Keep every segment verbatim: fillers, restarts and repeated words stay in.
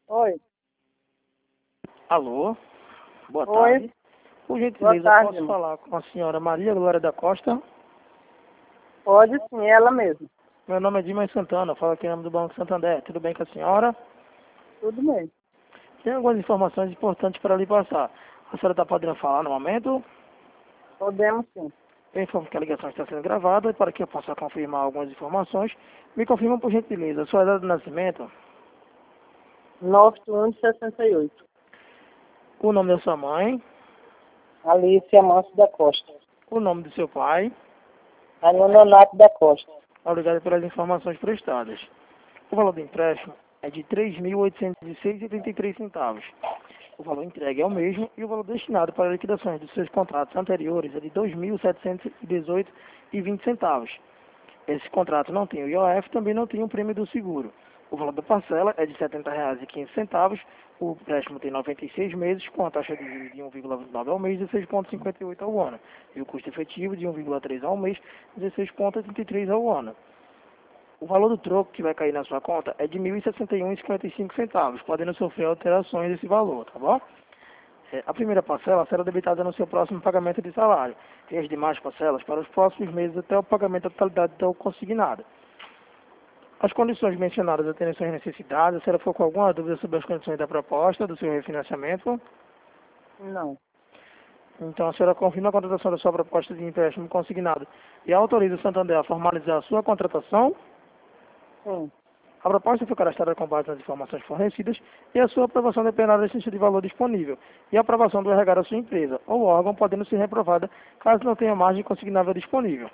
Oi. Alô, boa Oi. tarde. Por Boa gentileza, tarde, posso irmão. falar com a senhora Maria Glória da Costa? Pode sim, ela mesma. Meu nome é Dimas Santana, falo aqui em nome do Banco Santander. Tudo bem com a senhora? Tudo bem. Tem algumas informações importantes para lhe passar. A senhora está podendo falar no momento? Podemos sim. Eu informo que a ligação está sendo gravada e para que eu possa confirmar algumas informações, me confirma por gentileza a sua data de nascimento, nove um sessenta e oito. o nome da sua mãe, Alice Manso da Costa. o nome do seu pai. Anonato da Costa. Obrigado pelas informações prestadas. O valor do empréstimo é de três mil oitocentos e seis reais e oitenta e três centavos. O valor entregue é o mesmo e o valor destinado para liquidações dos seus contratos anteriores é de dois mil setecentos e dezoito reais e vinte centavos. Esse contrato não tem o I O F, também não tem o prêmio do seguro. O valor da parcela é de setenta reais e quinze centavos. O empréstimo tem noventa e seis meses, com a taxa de juros de um vírgula vinte e nove ao mês e seis vírgula cinquenta e oito ao ano. E o custo efetivo de um vírgula três ao mês e dezesseis vírgula oitenta e três ao ano. O valor do troco que vai cair na sua conta é de mil e sessenta e um reais e cinquenta e cinco centavos, podendo sofrer alterações desse valor, tá bom? É, a primeira parcela será debitada no seu próximo pagamento de salário, e as demais parcelas para os próximos meses até o pagamento da totalidade do consignado. As condições mencionadas atendem suas necessidades. Se ela for com alguma dúvida sobre as condições da proposta, do seu refinanciamento, Não. então a senhora confirma a contratação da sua proposta de empréstimo consignado e autoriza o Santander a formalizar a sua contratação. Sim. A proposta foi cadastrada com base nas informações fornecidas e a sua aprovação dependerá da essência de valor disponível e a aprovação do R H da sua empresa ou órgão, podendo ser reprovada caso não tenha margem consignável disponível.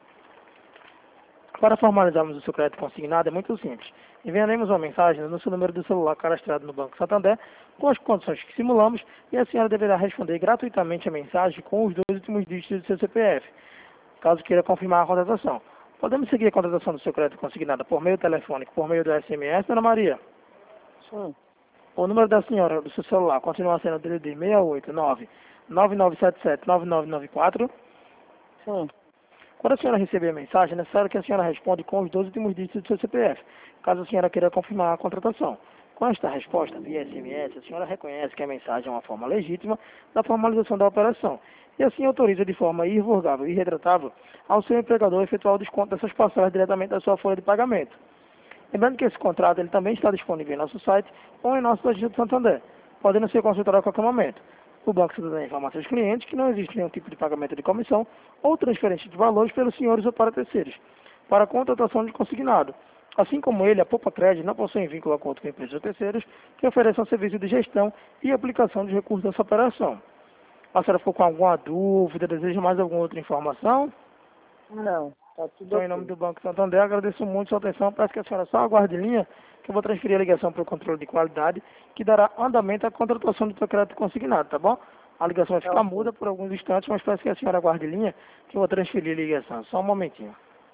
Para formalizarmos o seu crédito consignado é muito simples. Enviaremos uma mensagem no seu número do celular cadastrado no Banco Santander com as condições que simulamos e a senhora deverá responder gratuitamente a mensagem com os dois últimos dígitos do seu C P F, caso queira confirmar a contratação. Podemos seguir a contratação do seu crédito consignado por meio telefônico, por meio do S M S, dona Maria? Sim. O número da senhora do seu celular continua sendo o D D D seis oito nove, nove nove sete sete, nove nove nove quatro. Sim. Quando a senhora receber a mensagem, é necessário que a senhora responda com os dois últimos dígitos do seu C P F, caso a senhora queira confirmar a contratação. Com esta resposta via S M S, a senhora reconhece que a mensagem é uma forma legítima da formalização da operação e assim autoriza de forma irrevogável e irretratável ao seu empregador efetuar o desconto dessas parcelas diretamente da sua folha de pagamento. Lembrando que esse contrato ele também está disponível em nosso site ou em nosso agente do Santander, podendo ser consultado a qualquer momento. O Banco Santander informa a seus clientes que não existe nenhum tipo de pagamento de comissão ou transferência de valores pelos senhores ou para terceiros, para a contratação de consignado. Assim como ele, a Poupa Crédito não possui vínculo a conta com empresas ou terceiros que ofereçam serviço de gestão e aplicação de recursos dessa operação. A senhora ficou com alguma dúvida, deseja mais alguma outra informação? Não. Tá tudo Então, em nome ok. do Banco Santander, agradeço muito sua atenção. Peço que a senhora só aguarde em linha, que eu vou transferir a ligação para o controle de qualidade, que dará andamento à contratação do seu crédito consignado, tá bom? A ligação vai Tá ficar ok. muda por alguns instantes, mas peço que a senhora aguarde em linha, que eu vou transferir a ligação. Só um momentinho.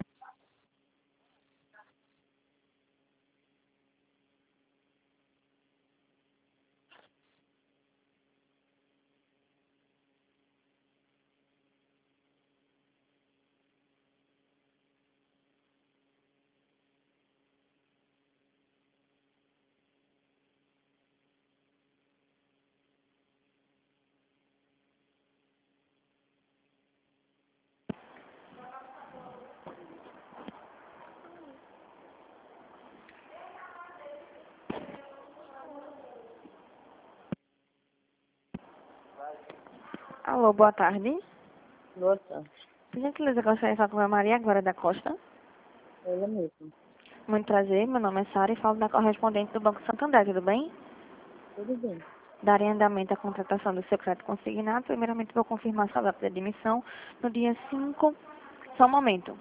Alô, boa tarde. Boa tarde. Por gentileza, eu gostaria de falar com a Maria Glória da Costa. Ela mesma. Muito prazer, meu nome é Sara e falo da correspondente do Banco Santander, tudo bem? Tudo bem. Darei andamento à contratação do seu crédito consignado. Primeiramente, vou confirmar sua data de admissão no dia cinco. Só um momento.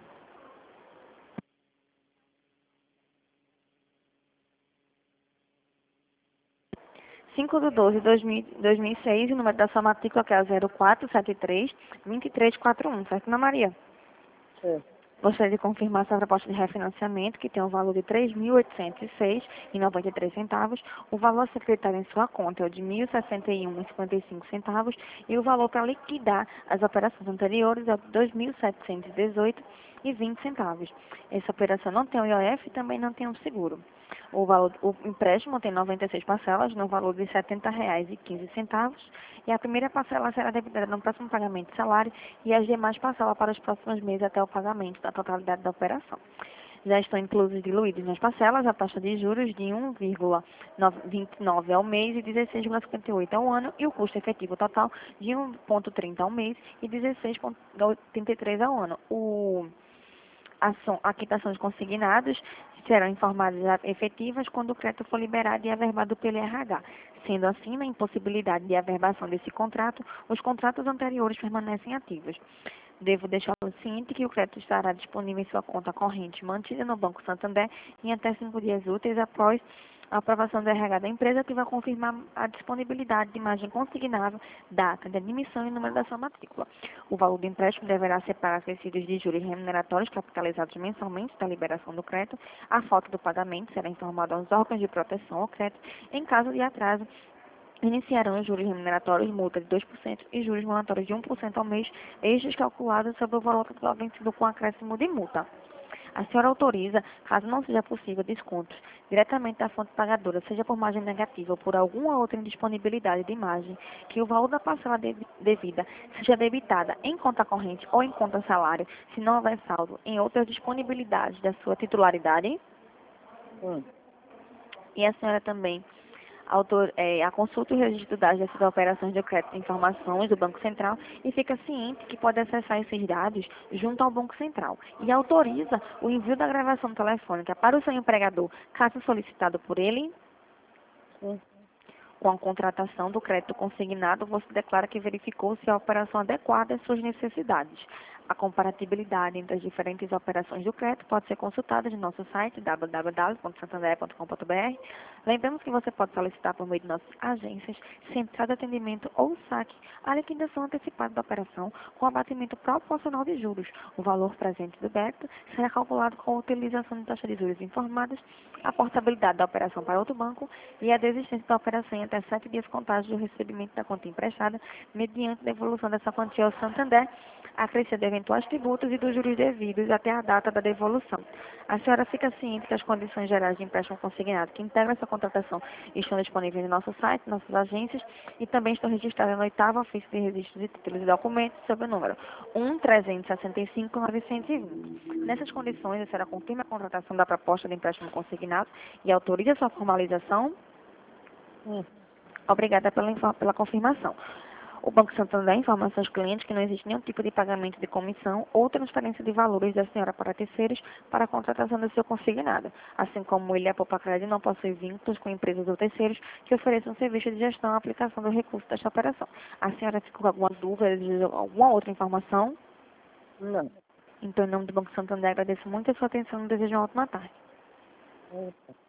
cinco de doze de dois mil e seis, e o número da sua matrícula que é zero quatro sete três, dois três quatro um, certo, Ana Maria? Certo. Gostaria de confirmar sua proposta de refinanciamento, que tem um valor de três mil oitocentos e seis reais e noventa e três centavos. O valor secretário em sua conta é o de mil e sessenta e um reais e cinquenta e cinco centavos e o valor para liquidar as operações anteriores é o de dois mil setecentos e dezoito reais e vinte centavos. Essa operação não tem o I O F e também não tem o seguro. O, valor, o empréstimo tem noventa e seis parcelas no valor de setenta reais e quinze centavos e a primeira parcela será debitada no próximo pagamento de salário e as demais parcelas para os próximos meses até o pagamento da totalidade da operação. Já estão inclusos diluídos nas parcelas a taxa de juros de um vírgula vinte e nove ao mês e dezesseis vírgula cinquenta e oito ao ano e o custo efetivo total de um vírgula trinta ao mês e dezesseis vírgula oitenta e três ao ano. O, a, a quitação de consignados serão informadas efetivas quando o crédito for liberado e averbado pelo R H. Sendo assim, na impossibilidade de averbação desse contrato, os contratos anteriores permanecem ativos. Devo deixá-lo ciente que o crédito estará disponível em sua conta corrente mantida no Banco Santander em até cinco dias úteis após a aprovação do R H da empresa, que vai confirmar a disponibilidade de imagem consignável, data de admissão e número da sua matrícula. O valor do empréstimo deverá ser para acrescidos de juros remuneratórios capitalizados mensalmente da liberação do crédito. A falta do pagamento será informada aos órgãos de proteção ao crédito. Em caso de atraso, iniciarão os juros remuneratórios, multa de dois por cento e juros moratórios de um por cento ao mês, estes calculados sobre o valor total vencido com acréscimo de multa. A senhora autoriza, caso não seja possível descontos diretamente da fonte pagadora, seja por margem negativa ou por alguma outra indisponibilidade de margem, que o valor da parcela devida seja debitada em conta corrente ou em conta salário, se não houver saldo em outras disponibilidades da sua titularidade? Hum. E a senhora também Autor, é, a consulta e o registro das dessas operações de crédito e informações do Banco Central e fica ciente que pode acessar esses dados junto ao Banco Central e autoriza o envio da gravação telefônica para o seu empregador, caso solicitado por ele. Sim. Com a contratação do crédito consignado, você declara que verificou se a operação adequada às suas necessidades. A comparatibilidade entre as diferentes operações do crédito pode ser consultada no nosso site w w w ponto santander ponto com ponto b r. Lembramos que você pode solicitar por meio de nossas agências, central de atendimento ou saque a liquidação antecipada da operação com abatimento proporcional de juros. O valor presente do débito será calculado com a utilização de taxa de juros informadas, a portabilidade da operação para outro banco e a desistência da operação em até sete dias contados do recebimento da conta emprestada, mediante devolução dessa quantia ao Santander, acrescido de eventuais tributos e dos juros devidos até a data da devolução. A senhora fica ciente que as condições gerais de empréstimo consignado que integram essa contratação estão disponíveis no nosso site, nossas agências e também estão registradas no oitavo ofício de registro de títulos e documentos sob o número um trezentos e sessenta e cinco novecentos e vinte. Nessas condições, a senhora confirma a contratação da proposta de empréstimo consignado e autoriza sua formalização? Hum. Obrigada pela, pela confirmação. O Banco Santander informa aos seus clientes que não existe nenhum tipo de pagamento de comissão ou transferência de valores da senhora para terceiros para a contratação do seu consignado, assim como ele, a Poupa Crédito, não possui vínculos com empresas ou terceiros que ofereçam serviço de gestão e aplicação do recurso desta operação. A senhora ficou com alguma dúvida, deseja alguma outra informação? Não. Então, em nome do Banco Santander, agradeço muito a sua atenção e desejo uma ótima tarde. Opa.